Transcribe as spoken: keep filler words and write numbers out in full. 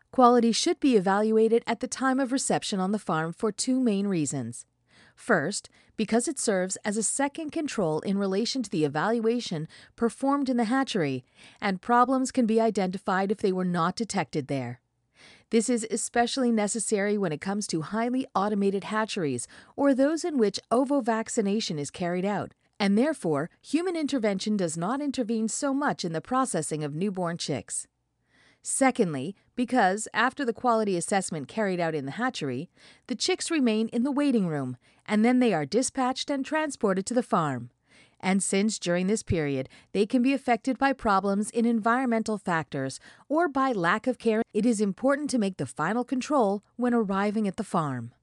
Quality should be evaluated at the time of reception on the farm for two main reasons. First, because it serves as a second control in relation to the evaluation performed in the hatchery, and problems can be identified if they were not detected there. This is especially necessary when it comes to highly automated hatcheries or those in which ovo-vaccination is carried out, and therefore human intervention does not intervene so much in the processing of newborn chicks. Secondly, because after the quality assessment carried out in the hatchery, the chicks remain in the waiting room, and then they are dispatched and transported to the farm. And since during this period they can be affected by problems in environmental factors or by lack of care, it is important to make the final control when arriving at the farm.